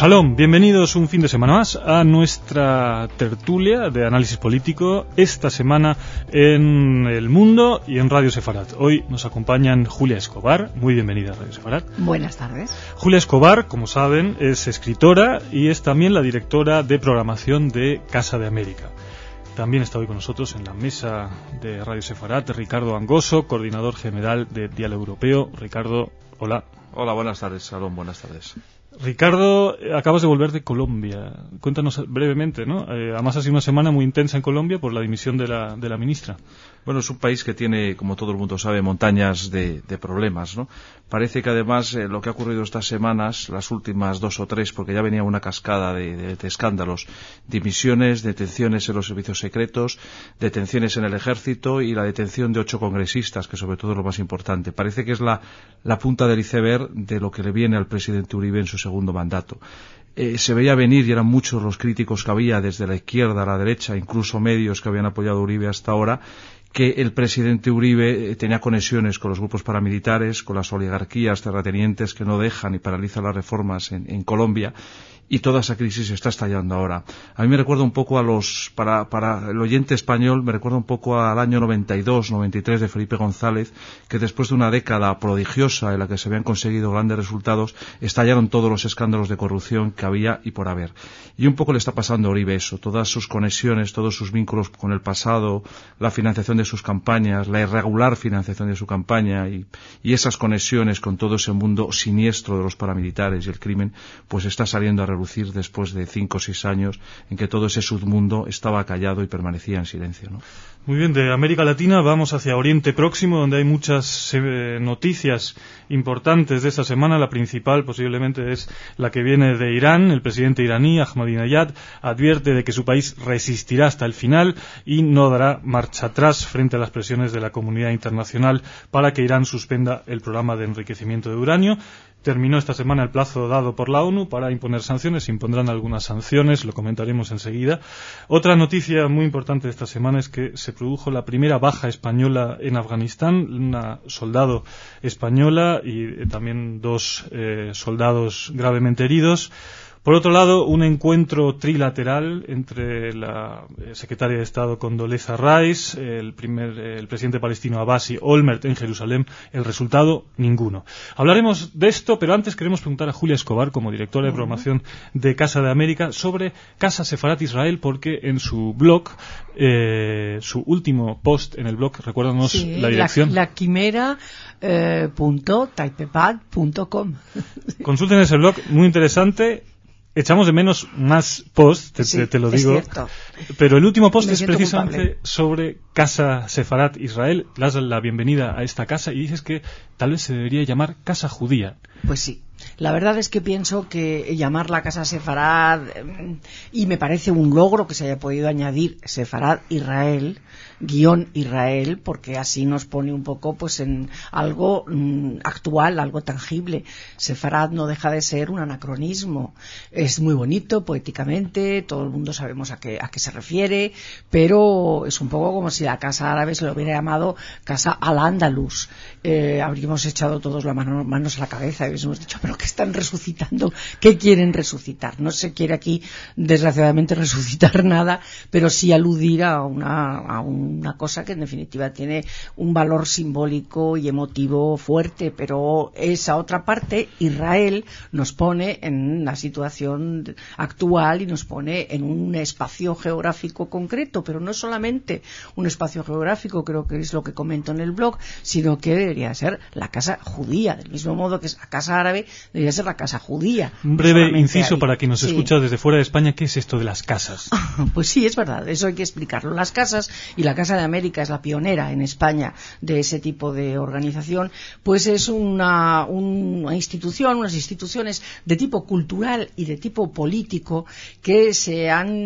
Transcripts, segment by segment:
Shalom, bienvenidos un fin de semana más a nuestra tertulia de análisis político, esta semana en El Mundo y en Radio Sefarat. Hoy nos acompañan Julia Escobar, muy bienvenida a Radio Sefarat. Buenas tardes. Julia Escobar, como saben, es escritora y es también la directora de programación de Casa de América. También está hoy con nosotros en la mesa de Radio Sefarat Ricardo Angoso, coordinador general de Diálogo Europeo. Ricardo, hola. Hola, buenas tardes, Salón, buenas tardes. Ricardo, acabas de volver de Colombia. Cuéntanos brevemente, ¿no? Además ha sido una semana muy intensa en Colombia por la dimisión de la ministra. Bueno, es un país que tiene, como todo el mundo sabe, montañas de problemas, ¿no? Parece que además lo que ha ocurrido estas semanas, las últimas 2 o 3, porque ya venía una cascada de escándalos, dimisiones, detenciones en los servicios secretos, detenciones en el ejército y la detención de 8 congresistas, que sobre todo es lo más importante. Parece que es la punta del iceberg de lo que le viene al presidente Uribe en su segundo mandato. Se veía venir y eran muchos los críticos que había desde la izquierda a la derecha, incluso medios que habían apoyado a Uribe hasta ahora, que el presidente Uribe tenía conexiones con los grupos paramilitares, con las oligarquías terratenientes que no dejan y paralizan las reformas en Colombia, y toda esa crisis está estallando ahora. A mí me recuerda un poco para el oyente español, me recuerda un poco al año 92, 93 de Felipe González, que después de una década prodigiosa en la que se habían conseguido grandes resultados, estallaron todos los escándalos de corrupción que había y por haber. Y un poco le está pasando a Uribe eso, todas sus conexiones, todos sus vínculos con el pasado, la financiación de sus campañas, la irregular financiación de su campaña y esas conexiones con todo ese mundo siniestro de los paramilitares y el crimen, pues está saliendo a relucir después de 5 o 6 años en que todo ese submundo estaba callado y permanecía en silencio, ¿no? Muy bien, de América Latina vamos hacia Oriente Próximo, donde hay muchas noticias importantes de esta semana. La principal posiblemente es la que viene de Irán. El presidente iraní, Ahmadinejad, advierte de que su país resistirá hasta el final y no dará marcha atrás frente a las presiones de la comunidad internacional para que Irán suspenda el programa de enriquecimiento de uranio. Terminó esta semana el plazo dado por la ONU para imponer sanciones. Se impondrán algunas sanciones, lo comentaremos enseguida. Otra noticia muy importante de esta semana es que se produjo la primera baja española en Afganistán, una soldado española y también 2 soldados gravemente heridos. Por otro lado, un encuentro trilateral entre la secretaria de Estado Condoleezza Rice, el presidente palestino Abbas y Olmert en Jerusalén. El resultado, ninguno. Hablaremos de esto, pero antes queremos preguntar a Julia Escobar, como directora de programación de Casa de América, sobre Casa Sefarat Israel, porque en su blog, su último post en el blog, recuérdanos la dirección. La quimera.typepad.com. Consulten ese blog, muy interesante. Echamos de menos más posts, te lo digo. Es cierto. Pero el último post es precisamente sobre Casa Sefarat Israel. Le das la bienvenida a esta casa y dices que tal vez se debería llamar Casa Judía. Pues sí. La verdad es que pienso que llamarla Casa Sefarat, y me parece un logro que se haya podido añadir Sefarat Israel, _Israel, porque así nos pone un poco pues en algo actual, algo tangible. Sefarat no deja de ser un anacronismo. Es muy bonito poéticamente, todo el mundo sabemos a qué se refiere, pero es un poco como si la Casa Árabe se lo hubiera llamado Casa al-Ándalus. Habríamos echado todos las manos a la cabeza y hubiésemos dicho, pero ¿qué están resucitando? ¿Qué quieren resucitar? No se quiere aquí, desgraciadamente, resucitar nada, pero sí aludir a una cosa que en definitiva tiene un valor simbólico y emotivo fuerte, pero esa otra parte, Israel, nos pone en la situación actual y nos pone en un espacio geográfico concreto, pero no solamente un espacio geográfico, creo que es lo que comento en el blog, sino que debería ser la casa judía, del mismo modo que es la casa árabe, debería ser la casa judía. Un breve inciso para quien nos escucha desde fuera de España, ¿qué es esto de las casas? Pues sí, es verdad, eso hay que explicarlo. Las casas, y la Casa de América es la pionera en España de ese tipo de organización, pues es una institución, unas instituciones de tipo cultural y de tipo político que se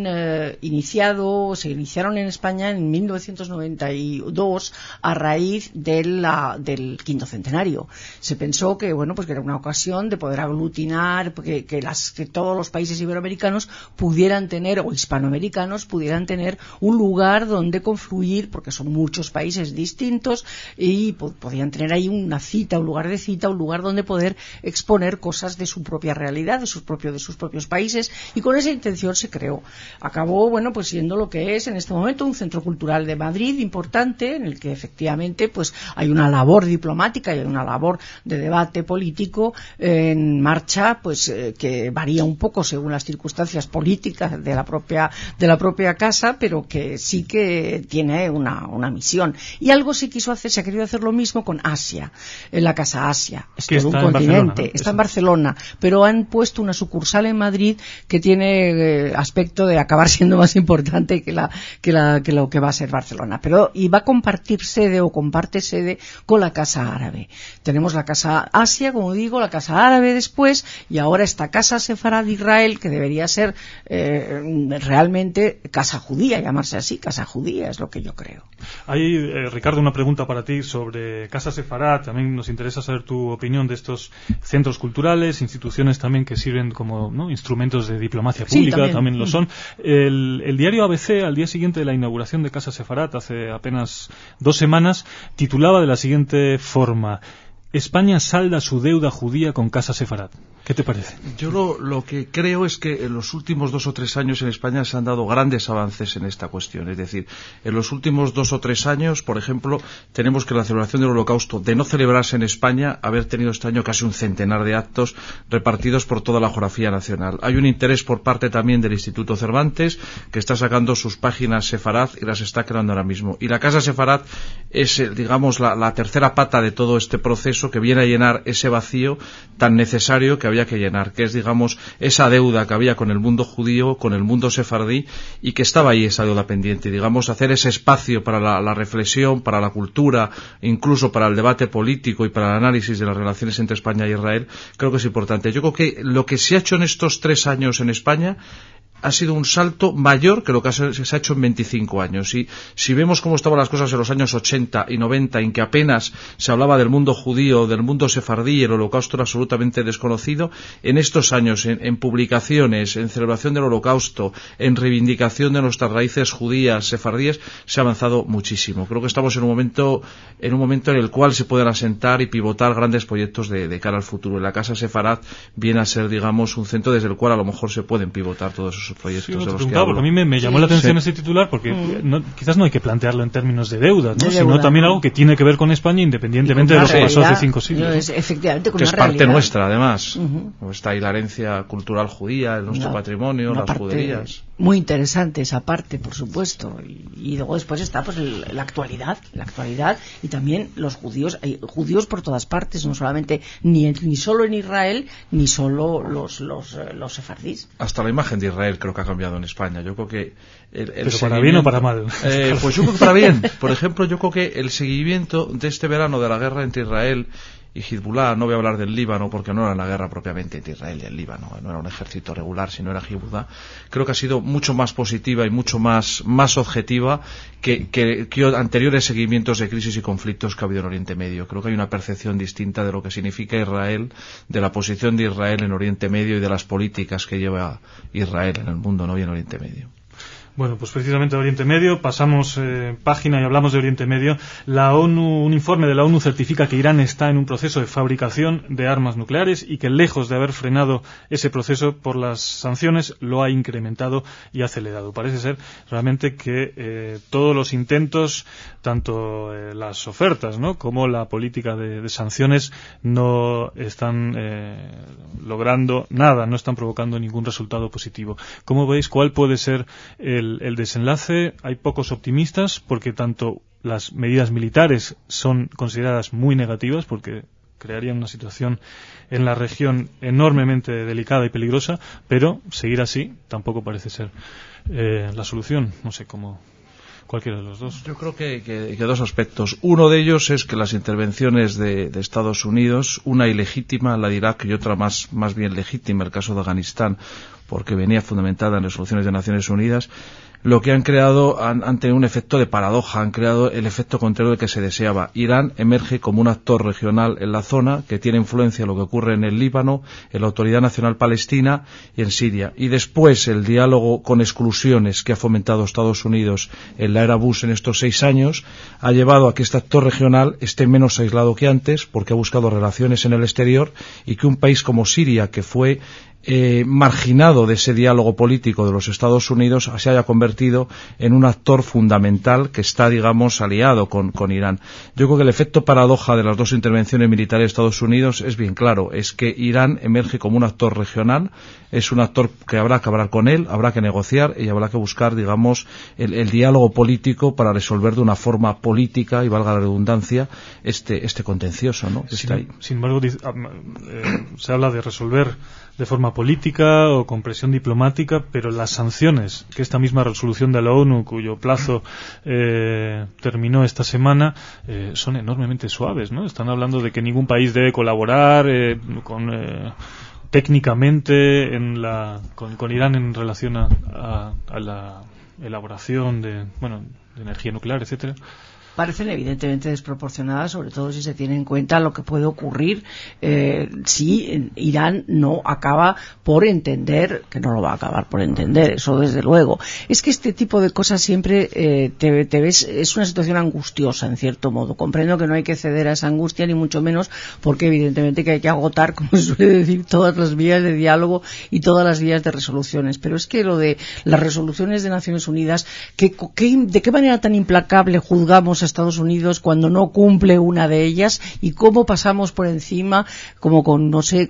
iniciaron en España en 1992 a raíz del quinto centenario. Se pensó que, bueno, pues que era una ocasión intención de poder aglutinar, que todos los países iberoamericanos pudieran tener, o hispanoamericanos pudieran tener un lugar donde confluir, porque son muchos países distintos, y podían tener ahí una cita, un lugar de cita, un lugar donde poder exponer cosas de su propia realidad, de sus propios países, y con esa intención se creó. Acabó, bueno, pues siendo lo que es en este momento un centro cultural de Madrid importante, en el que efectivamente pues hay una labor diplomática y hay una labor de debate político en marcha, pues que varía un poco según las circunstancias políticas de la propia casa, pero que sí que tiene una misión. Y algo se ha querido hacer lo mismo con Asia, en la Casa Asia. Es todo un continente, está en Barcelona, pero han puesto una sucursal en Madrid que tiene aspecto de acabar siendo más importante que lo que va a ser Barcelona. Pero y va a compartir sede o comparte sede con la Casa Árabe. Tenemos la Casa Asia, como digo, la Casa Árabe después, y ahora esta Casa Sefarad de Israel, que debería ser realmente Casa Judía, llamarse así, Casa Judía, es lo que yo creo. Hay, Ricardo, una pregunta para ti sobre Casa Sefarad. También nos interesa saber tu opinión de estos centros culturales, instituciones también que sirven como, ¿no?, instrumentos de diplomacia pública, también lo son. El diario ABC, al día siguiente de la inauguración de Casa Sefarad, hace apenas 2 semanas, titulaba de la siguiente forma: España salda su deuda judía con Casa Sefarad. ¿Qué te parece? Yo lo que creo es que en los últimos 2 o 3 años en España se han dado grandes avances en esta cuestión. Es decir, en los últimos 2 o 3 años, por ejemplo, tenemos que la celebración del Holocausto, de no celebrarse en España, haber tenido este año casi un centenar de actos repartidos por toda la geografía nacional. Hay un interés por parte también del Instituto Cervantes, que está sacando sus páginas Sefarad y las está creando ahora mismo. Y la Casa Sefarad es, digamos, la tercera pata de todo este proceso, que viene a llenar ese vacío tan necesario que había que llenar, que es, digamos, esa deuda que había con el mundo judío, con el mundo sefardí, y que estaba ahí esa deuda pendiente. Digamos, hacer ese espacio para la reflexión, para la cultura, incluso para el debate político y para el análisis de las relaciones entre España y Israel, creo que es importante. Yo creo que lo que se ha hecho en estos 3 años en España ha sido un salto mayor que lo que se ha hecho en 25 años. Y si vemos cómo estaban las cosas en los años 80 y 90, en que apenas se hablaba del mundo judío, del mundo sefardí, y el Holocausto era absolutamente desconocido, en estos años, en publicaciones, en celebración del Holocausto, en reivindicación de nuestras raíces judías, sefardíes, se ha avanzado muchísimo. Creo que estamos en un momento en el cual se pueden asentar y pivotar grandes proyectos de cara al futuro. La Casa Sefarad viene a ser, digamos, un centro desde el cual a lo mejor se pueden pivotar todos esos proyectos, sí, de los que hablo. A mí me llamó la atención ese titular, porque quizás no hay que plantearlo en términos de deuda, ¿no?, sino también algo que tiene que ver con España, independientemente de lo que pasó hace 5 siglos. Efectivamente, con que una es parte realidad nuestra, además. Está ahí la herencia cultural judía, nuestro patrimonio, las juderías. Muy interesante esa parte, por supuesto. Y luego después está pues la actualidad, y también los judíos. Hay judíos por todas partes, no solamente ni solo en Israel, ni solo los sefardíes. Hasta la imagen de Israel creo que ha cambiado en España. Yo creo que ¿Pero para bien o para mal? Pues yo creo que para bien. Por ejemplo, yo creo que el seguimiento de este verano de la guerra entre Israel y Hezbollah, no voy a hablar del Líbano porque no era una guerra propiamente entre Israel y el Líbano, no era un ejército regular, sino era Hezbollah, creo que ha sido mucho más positiva y mucho más objetiva que anteriores seguimientos de crisis y conflictos que ha habido en Oriente Medio. Creo que hay una percepción distinta de lo que significa Israel, de la posición de Israel en Oriente Medio y de las políticas que lleva Israel en el mundo, no y en Oriente Medio. Bueno, pues precisamente de Oriente Medio, pasamos página y hablamos de Oriente Medio. Un informe de la ONU certifica que Irán está en un proceso de fabricación de armas nucleares y que, lejos de haber frenado ese proceso por las sanciones, lo ha incrementado y acelerado. Parece ser realmente que todos los intentos, tanto las ofertas, ¿no?, como la política de sanciones, no están logrando nada, no están provocando ningún resultado positivo. ¿Cómo veis cuál puede ser el desenlace? Hay pocos optimistas porque tanto las medidas militares son consideradas muy negativas porque crearían una situación en la región enormemente delicada y peligrosa, pero seguir así tampoco parece ser la solución. No sé cómo. Cualquiera de los dos. Yo creo que 2 aspectos. Uno de ellos es que las intervenciones de Estados Unidos, una ilegítima, la de Irak, y otra más bien legítima, el caso de Afganistán, porque venía fundamentada en resoluciones de Naciones Unidas, lo que han creado, han tenido un efecto de paradoja, han creado el efecto contrario del que se deseaba. Irán emerge como un actor regional en la zona que tiene influencia en lo que ocurre en el Líbano, en la Autoridad Nacional Palestina y en Siria. Y después el diálogo con exclusiones que ha fomentado Estados Unidos en la era Bush en estos 6 años ha llevado a que este actor regional esté menos aislado que antes, porque ha buscado relaciones en el exterior, y que un país como Siria, que fue marginado de ese diálogo político de los Estados Unidos, se haya convertido en un actor fundamental que está, digamos, aliado con Irán. Yo creo que el efecto paradoja de las dos intervenciones militares de Estados Unidos es bien claro, es que Irán emerge como un actor regional, es un actor que habrá que hablar con él, habrá que negociar y habrá que buscar, digamos, el diálogo político para resolver de una forma política, y valga la redundancia, este contencioso, ¿no? Sin embargo, se habla de resolver de forma política o con presión diplomática, pero las sanciones que esta misma resolución de la ONU, cuyo plazo terminó esta semana, son enormemente suaves, ¿no? Están hablando de que ningún país debe colaborar técnicamente con Irán en relación a la elaboración de energía nuclear, etcétera. Parecen evidentemente desproporcionadas, sobre todo si se tiene en cuenta lo que puede ocurrir si Irán no acaba por entender, que no lo va a acabar por entender, eso desde luego. Es que este tipo de cosas siempre te ves, es una situación angustiosa en cierto modo. Comprendo que no hay que ceder a esa angustia, ni mucho menos, porque evidentemente que hay que agotar, como se suele decir, todas las vías de diálogo y todas las vías de resoluciones. Pero es que lo de las resoluciones de Naciones Unidas, ¿de qué manera tan implacable juzgamos a Estados Unidos cuando no cumple una de ellas, y cómo pasamos por encima como con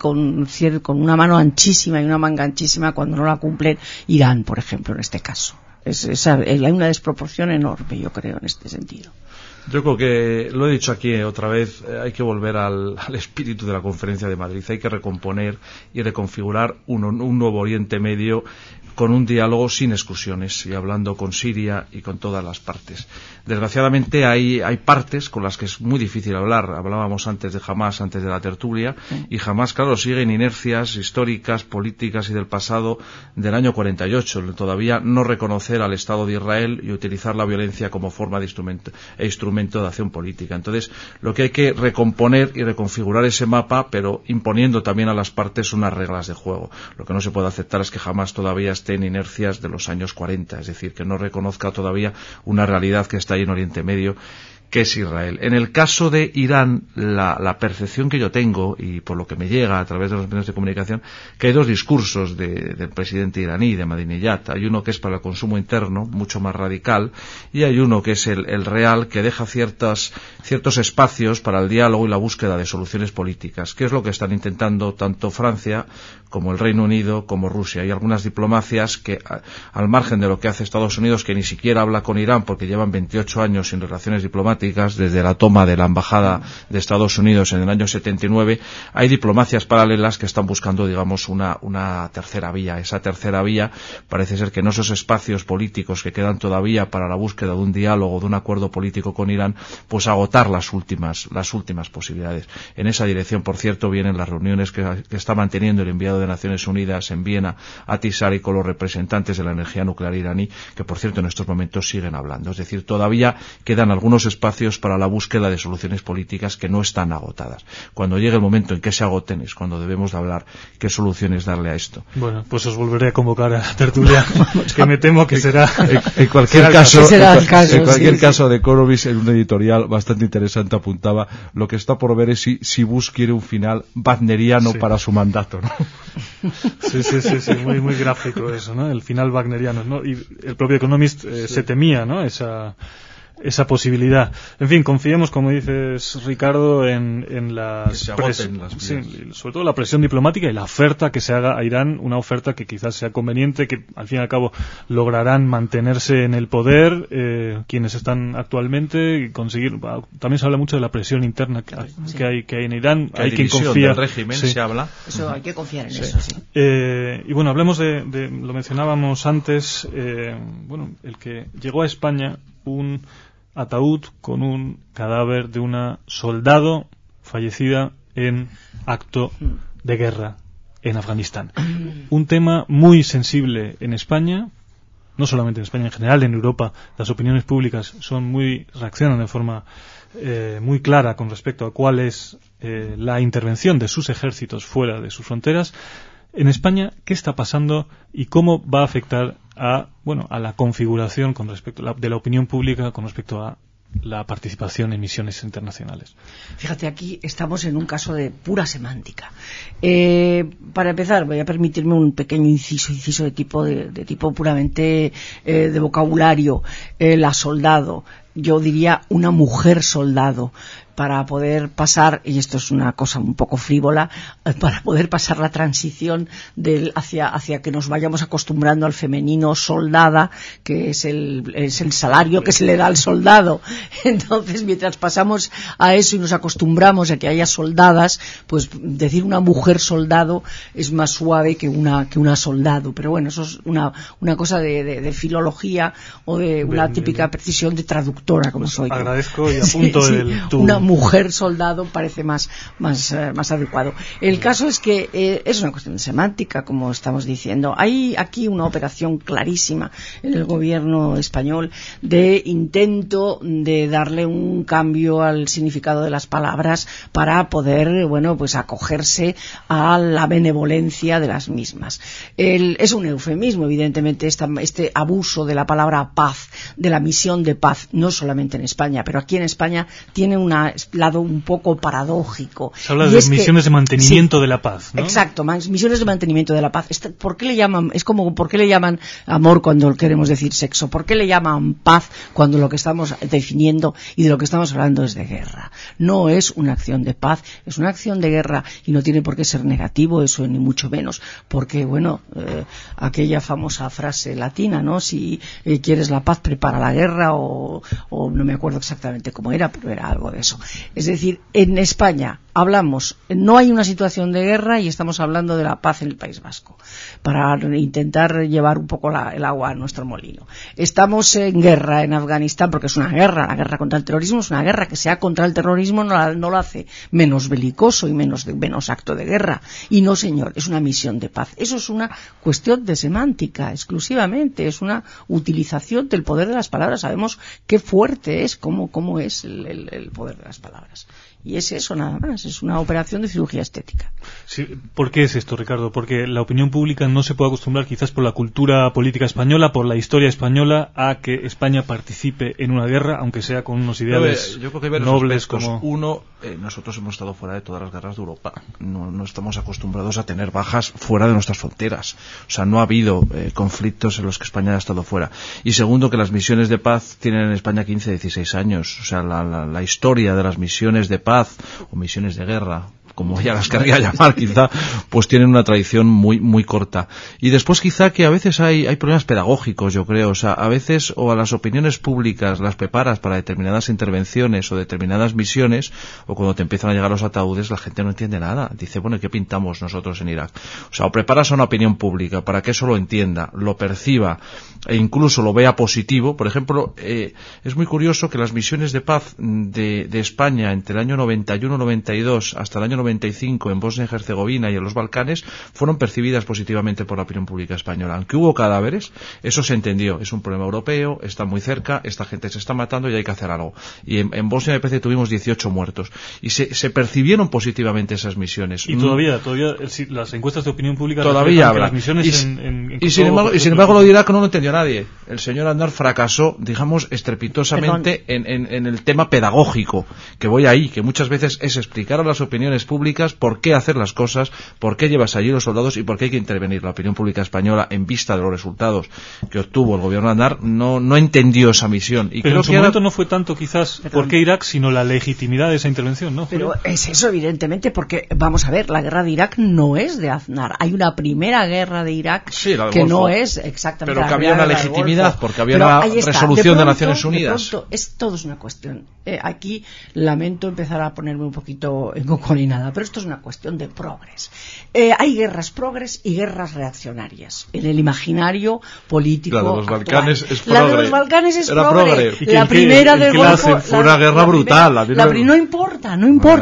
una mano anchísima y una manga anchísima cuando no la cumple Irán, por ejemplo, en este caso? Hay una desproporción enorme, yo creo, en este sentido. Yo creo que, lo he dicho aquí otra vez, hay que volver al espíritu de la Conferencia de Madrid. Hay que recomponer y reconfigurar un nuevo Oriente Medio con un diálogo sin exclusiones, y hablando con Siria y con todas las partes. Desgraciadamente hay partes con las que es muy difícil hablar. Hablábamos antes de Hamás, antes de la tertulia, y Hamás, claro, sigue en inercias históricas, políticas y del pasado del año 48, todavía no reconocer al Estado de Israel y utilizar la violencia como forma de instrumento de acción política. Entonces, lo que hay que recomponer y reconfigurar ese mapa, pero imponiendo también a las partes unas reglas de juego. Lo que no se puede aceptar es que Hamás todavía esté en inercias de los años 40, es decir, que no reconozca todavía una realidad que está ahí en Oriente Medio, que es Israel. En el caso de Irán, la percepción que yo tengo, y por lo que me llega a través de los medios de comunicación, que hay dos discursos del presidente iraní, de Ahmadinejad. Hay uno que es para el consumo interno, mucho más radical, y hay uno que es el real, que deja ciertos espacios para el diálogo y la búsqueda de soluciones políticas, que es lo que están intentando tanto Francia como el Reino Unido, como Rusia. Hay algunas diplomacias que, al margen de lo que hace Estados Unidos, que ni siquiera habla con Irán porque llevan 28 años sin relaciones diplomáticas, desde la toma de la embajada de Estados Unidos en el año 79, hay diplomacias paralelas que están buscando, digamos, una tercera vía. Esa tercera vía parece ser que en esos espacios políticos que quedan todavía para la búsqueda de un diálogo, de un acuerdo político con Irán, pues agotar las últimas posibilidades. En esa dirección, por cierto, vienen las reuniones que está manteniendo el enviado de Naciones Unidas en Viena, Atisari, con los representantes de la energía nuclear iraní, que por cierto en estos momentos siguen hablando. Es decir, todavía quedan algunos espacios para la búsqueda de soluciones políticas que no están agotadas. Cuando llegue el momento en que se agoten es cuando debemos de hablar qué soluciones darle a esto. Bueno, pues os volveré a convocar a la tertulia, que me temo que será en cualquier caso de Corovis, en un editorial bastante interesante, apuntaba lo que está por ver es si Bush quiere un final wagneriano para su mandato, ¿no? Sí, muy, muy gráfico eso, ¿no? El final wagneriano, ¿no? Y el propio Economist se temía, ¿no? Esa posibilidad. En fin, confiemos, como dices, Ricardo, en las sobre todo la presión diplomática y la oferta que se haga a Irán, una oferta que quizás sea conveniente, que al fin y al cabo lograrán mantenerse en el poder quienes están actualmente, y conseguir. También se habla mucho de la presión interna que hay en Irán. Hay quien confía del régimen, se habla. Eso hay que confiar en eso, sí. Y bueno, hablemos de lo mencionábamos antes, el que llegó a España un ataúd con un cadáver de una soldado fallecida en acto de guerra en Afganistán. Un tema muy sensible en España, no solamente en España, en general en Europa, las opiniones públicas reaccionan de forma muy clara con respecto a cuál es la intervención de sus ejércitos fuera de sus fronteras. En España, ¿qué está pasando y cómo va a afectar a la configuración con respecto de la opinión pública con respecto a la participación en misiones internacionales? Fíjate, aquí estamos en un caso de pura semántica. Para empezar, voy a permitirme un pequeño inciso de tipo puramente de vocabulario. La soldado, yo diría una mujer soldado, para poder pasar, y esto es una cosa un poco frívola, para poder pasar la transición hacia que nos vayamos acostumbrando al femenino soldada, que es el salario que se le da al soldado. Entonces, mientras pasamos a eso y nos acostumbramos a que haya soldadas, pues decir una mujer soldado es más suave que una soldado. Pero bueno, eso es una cosa de filología o de una típica precisión de traductora, como soy. Agradezco y apunto una mujer soldado parece más adecuado. El caso es que es una cuestión de semántica, como estamos diciendo. Hay aquí una operación clarísima en el gobierno español de intento de darle un cambio al significado de las palabras para poder, acogerse a la benevolencia de las mismas. Es un eufemismo, evidentemente, este abuso de la palabra paz, de la misión de paz, no solamente en España, pero aquí en España tiene un lado un poco paradójico. Se habla de misiones de mantenimiento de la paz, ¿no? Exacto, misiones de mantenimiento de la paz. ¿Por qué le llaman? Es como ¿por qué le llaman amor cuando queremos decir sexo? ¿Por qué le llaman paz cuando lo que estamos definiendo y de lo que estamos hablando es de guerra? No es una acción de paz, es una acción de guerra, y no tiene por qué ser negativo eso, ni mucho menos, porque aquella famosa frase latina, ¿no? Si quieres la paz, prepara la guerra, o no me acuerdo exactamente cómo era, pero era algo de eso. Es decir, en España no hay una situación de guerra y estamos hablando de la paz en el País Vasco, para intentar llevar un poco el agua a nuestro molino. Estamos en guerra en Afganistán porque es una guerra, la guerra contra el terrorismo es una guerra, que sea contra el terrorismo no lo hace menos belicoso y menos acto de guerra. Y no, señor, es una misión de paz. Eso es una cuestión de semántica exclusivamente, es una utilización del poder de las palabras. Sabemos qué fuerte es, cómo es el poder de las palabras. Y es eso nada más, es una operación de cirugía estética. Sí, ¿por qué es esto, Ricardo? Porque la opinión pública no se puede acostumbrar, quizás por la cultura política española, por la historia española, a que España participe en una guerra, aunque sea con unos ideales yo creo que hay varios nobles aspectos. como... Uno, nosotros hemos estado fuera de todas las guerras de Europa. No estamos acostumbrados a tener bajas fuera de nuestras fronteras. O sea, no ha habido conflictos en los que España ha estado fuera. Y segundo, que las misiones de paz tienen en España 15, 16 años. O sea, la historia de las misiones de paz o misiones de guerra, como ya las querría llamar, quizá, pues tienen una tradición muy muy corta. Y después quizá que a veces hay problemas pedagógicos, yo creo. O sea, a veces o a las opiniones públicas las preparas para determinadas intervenciones o determinadas misiones, o cuando te empiezan a llegar los ataúdes la gente no entiende nada. Dice, bueno, ¿qué pintamos nosotros en Irak? O sea, o preparas a una opinión pública para que eso lo entienda, lo perciba e incluso lo vea positivo. Por ejemplo, es muy curioso que las misiones de paz de España entre el año 91-92 hasta el año 95 en Bosnia y Herzegovina y en los Balcanes fueron percibidas positivamente por la opinión pública española. Aunque hubo cadáveres, eso se entendió. Es un problema europeo, está muy cerca, esta gente se está matando y hay que hacer algo. Y en Bosnia me parece que tuvimos 18 muertos. Y se percibieron positivamente esas misiones. Y todavía las encuestas de opinión pública todavía habrá. Las misiones y sin embargo lo dirá que no lo entendió nadie. El señor Aznar fracasó, digamos, estrepitosamente en el tema pedagógico, que voy ahí, que muchas veces es explicar a las opiniones públicas por qué hacer las cosas, por qué llevas allí los soldados y por qué hay que intervenir. La opinión pública española, en vista de los resultados que obtuvo el gobierno Aznar, no entendió esa misión. Y pero creo en su momento no fue tanto quizás por qué Irak, sino la legitimidad de esa intervención, ¿no? Pero es eso, evidentemente, porque, vamos a ver, la guerra de Irak no es de Aznar. Hay una primera guerra de Irak que no es exactamente. Pero que había una legitimidad, porque había una resolución de Naciones Unidas. De pronto, todo es una cuestión. Aquí lamento empezar a ponerme un poquito encocolinada, pero esto es una cuestión de progres. Hay guerras progres y guerras reaccionarias en el imaginario político. La de los Balcanes actual. es progre. La de los Balcanes es progre. La primera del Golfo fue una guerra brutal. No importa.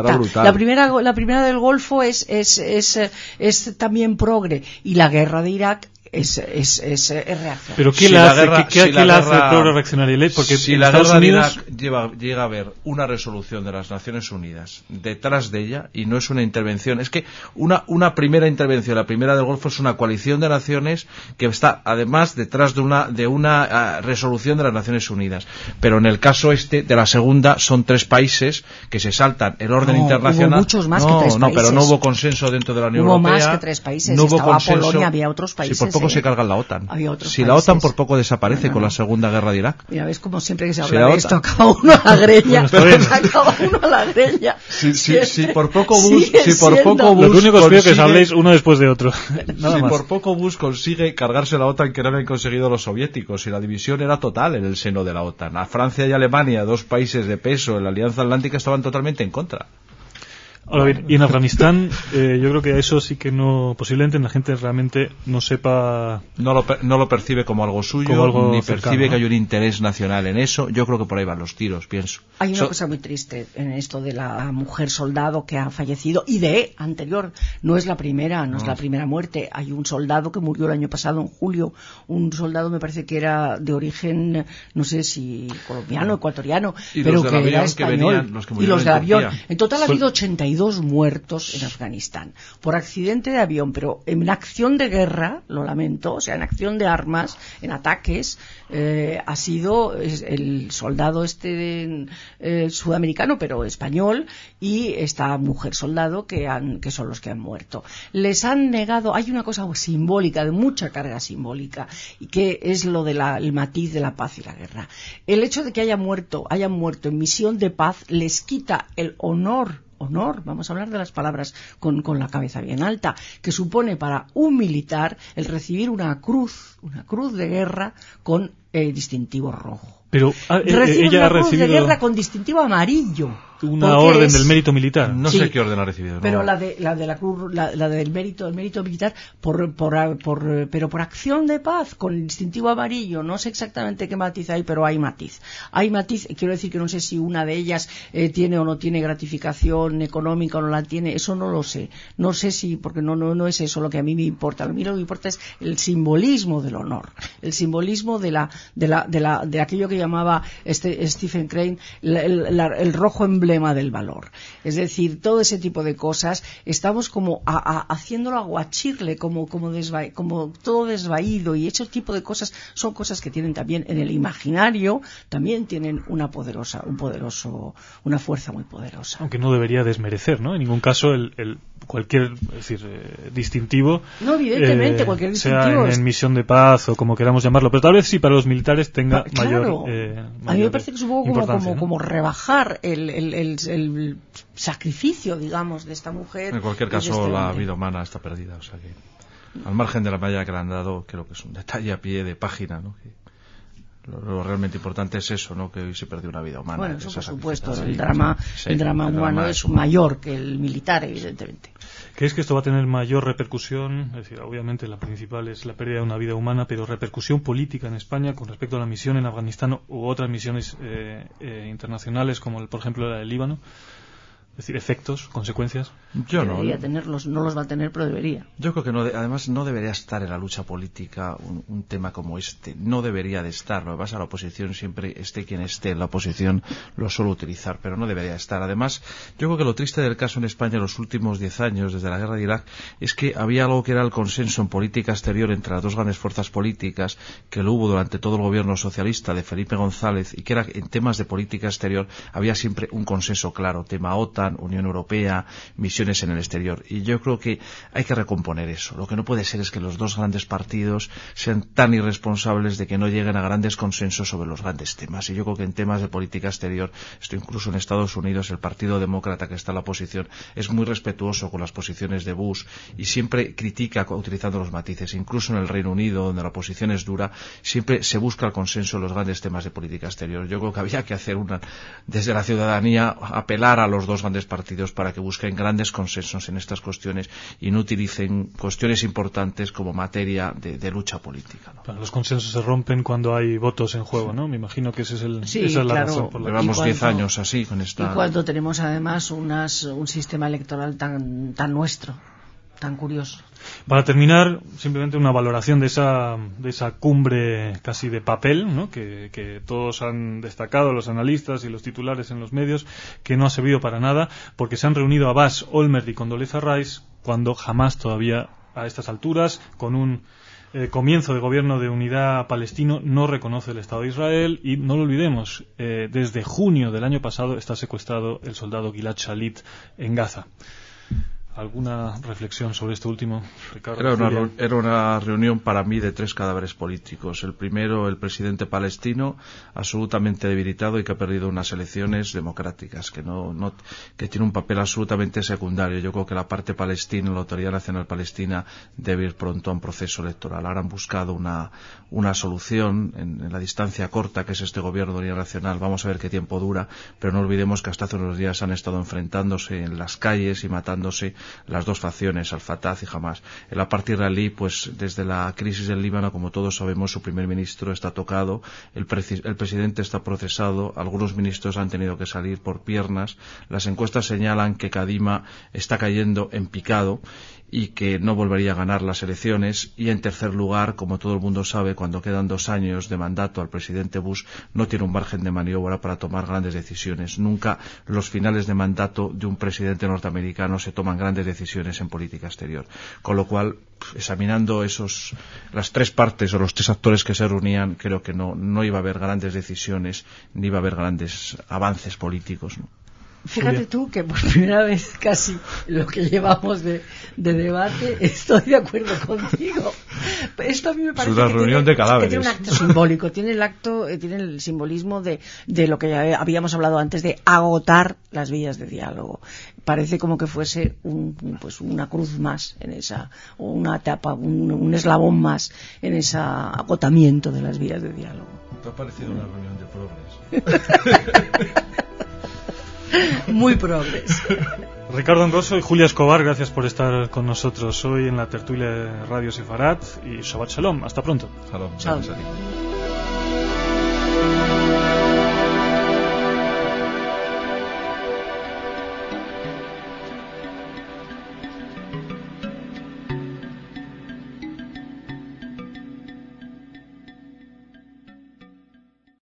La primera del Golfo es también progre, y la guerra de Irak es reaccionario. Pero ¿qué la hace pro-reaccionaria ley? Porque si la guerra de Irak llega a haber una resolución de las Naciones Unidas detrás de ella, y no es una intervención, es que una primera intervención, la primera del Golfo, es una coalición de naciones que está además detrás de una resolución de las Naciones Unidas. Pero en el caso de la segunda, son 3 países que se saltan el orden internacional. Hubo muchos más que 3 países. No, pero no hubo consenso dentro de la Unión Europea. Hubo más que 3 países. No hubo Estaba consenso. Polonia, había otros países. Si por poco se cargan la OTAN. Había otros si países. La OTAN por poco desaparece con la Segunda Guerra de Irak. Mira, ves como siempre que se habla de esto, acaba uno a la greña. Acaba uno a la greña. Si por poco Bush... Lo único que os pido es que os habléis uno después de otro. Nada más. Por poco Bush consigue cargarse la OTAN, que no habían conseguido los soviéticos, y la división era total en el seno de la OTAN. A Francia y Alemania, 2 países de peso en la Alianza Atlántica, estaban totalmente en contra. Ahora bien, y en Afganistán, yo creo que eso sí que no, posiblemente la gente realmente no sepa... No lo percibe como algo suyo, ni percibe que hay un interés nacional en eso. Yo creo que por ahí van los tiros, pienso. Hay una cosa muy triste en esto de la mujer soldado que ha fallecido, y de anterior, no es la primera muerte. Hay un soldado que murió el año pasado, en julio, un soldado me parece que era de origen, no sé si colombiano, ecuatoriano, pero que era español. Y los del avión. En total ha habido 82 muertos en Afganistán por accidente de avión, pero en acción de guerra, lo lamento, o sea, en acción de armas, en ataques, ha sido el soldado sudamericano, pero español, y esta mujer soldado que son los que han muerto. Les han negado, hay una cosa simbólica, de mucha carga simbólica, y que es lo de el matiz de la paz y la guerra. El hecho de que hayan muerto en misión de paz les quita el honor, vamos a hablar de las palabras con la cabeza bien alta, que supone para un militar el recibir una cruz de guerra con distintivo rojo. Pero ella ha recibido de guerra con distintivo amarillo. Una orden del mérito militar. No sé qué orden ha recibido. Pero la de la cruz, la del mérito militar, pero por acción de paz, con el distintivo amarillo. No sé exactamente qué matiz hay, pero hay matiz. Quiero decir que no sé si una de ellas tiene o no tiene gratificación económica o no la tiene, eso no lo sé. No sé si, porque no es eso lo que a mí me importa. A mí lo que me importa es el simbolismo del honor, el simbolismo de aquello que llamaba Stephen Crane el rojo emblema del valor. Es decir, todo ese tipo de cosas estamos como haciéndolo aguachirle, como todo desvaído, y ese tipo de cosas son cosas que tienen también en el imaginario, también tienen una fuerza muy poderosa. Aunque no debería desmerecer, ¿no? En ningún caso cualquier distintivo, no, evidentemente cualquier distintivo, sea en misión de paz o como queramos llamarlo, pero tal vez sí para los militares tenga mayor a mí me parece que es un poco como ¿no? rebajar el sacrificio, digamos, de esta mujer. En cualquier caso, la vida humana está perdida, o sea que al margen de la medalla que le han dado, creo que es un detalle a pie de página, ¿no? Que lo realmente importante es eso, ¿no? Que hoy se perdió una vida humana. Bueno, eso por supuesto, el drama humano es mayor que el militar, evidentemente. ¿Crees que esto va a tener mayor repercusión? Es decir, obviamente la principal es la pérdida de una vida humana, pero repercusión política en España con respecto a la misión en Afganistán u otras misiones internacionales, como por ejemplo la del Líbano. Es decir, efectos, consecuencias. Debería tenerlos, no los va a tener, pero debería. Yo creo que además no debería estar en la lucha política un tema como este. No debería de estar. Lo que pasa, la oposición siempre, esté quien esté en la oposición, lo suele utilizar, pero no debería estar. Además, yo creo que lo triste del caso en España en los últimos 10 años, desde la guerra de Irak, es que había algo que era el consenso en política exterior entre las dos grandes fuerzas políticas, que lo hubo durante todo el gobierno socialista de Felipe González, y que era en temas de política exterior había siempre un consenso claro. Tema OTAN, Unión Europea, misiones en el exterior. Y yo creo que hay que recomponer eso. Lo que no puede ser es que los dos grandes partidos sean tan irresponsables de que no lleguen a grandes consensos sobre los grandes temas. Y yo creo que en temas de política exterior, esto incluso en Estados Unidos, el Partido Demócrata que está en la oposición es muy respetuoso con las posiciones de Bush y siempre critica utilizando los matices. Incluso en el Reino Unido, donde la oposición es dura, siempre se busca el consenso en los grandes temas de política exterior. Yo creo que había que hacer desde la ciudadanía, apelar a los dos grandes partidos para que busquen grandes consensos en estas cuestiones y no utilicen cuestiones importantes como materia de lucha política, ¿no? Los consensos se rompen cuando hay votos en juego, ¿no? Me imagino que esa es la razón por la que llevamos 10 años así con esta. Y cuando tenemos además un sistema electoral tan nuestro, tan curioso. Para terminar, simplemente una valoración de esa cumbre casi de papel, ¿no? que todos han destacado, los analistas y los titulares en los medios, que no ha servido para nada, porque se han reunido Abbas, Olmert y Condoleezza Rice cuando jamás todavía a estas alturas, con un comienzo de gobierno de unidad palestino, no reconoce el Estado de Israel. Y no lo olvidemos, desde junio del año pasado está secuestrado el soldado Gilad Shalit en Gaza. ¿Alguna reflexión sobre esto último, Ricardo? Era una reunión para mí de 3 cadáveres políticos. El primero, el presidente palestino, absolutamente debilitado y que ha perdido unas elecciones democráticas, que tiene un papel absolutamente secundario. Yo creo que la parte palestina, la Autoridad Nacional Palestina, debe ir pronto a un proceso electoral. Ahora han buscado una solución en la distancia corta que es este gobierno de unidad nacional. Vamos a ver qué tiempo dura, pero no olvidemos que hasta hace unos días han estado enfrentándose en las calles y matándose las dos facciones, Al-Fatah y Hamas. En la parte israelí, pues desde la crisis del Líbano, como todos sabemos, su primer ministro está tocado, el presidente está procesado, algunos ministros han tenido que salir por piernas, las encuestas señalan que Kadima está cayendo en picado y que no volvería a ganar las elecciones. Y en tercer lugar, como todo el mundo sabe, cuando quedan 2 años de mandato al presidente Bush, no tiene un margen de maniobra para tomar grandes decisiones. Nunca los finales de mandato de un presidente norteamericano se toman grandes decisiones en política exterior. Con lo cual, examinando las 3 partes o los 3 actores que se reunían, creo que no iba a haber grandes decisiones ni iba a haber grandes avances políticos, ¿no? Fíjate tú que por primera vez casi lo que llevamos de debate estoy de acuerdo contigo. Esto a mí me parece es una reunión de cadáveres. Que tiene un acto simbólico, tiene el simbolismo de lo que ya habíamos hablado antes, de agotar las vías de diálogo. Parece como que fuese una cruz más en esa, o una etapa, un eslabón más en ese agotamiento de las vías de diálogo. ¿Te ha parecido una reunión de progres? Muy progres. Ricardo Ambrosio y Julia Escobar, gracias por estar con nosotros hoy en la tertulia de Radio Sefarat, y Shabbat Shalom. Hasta pronto. Shalom. Shalom.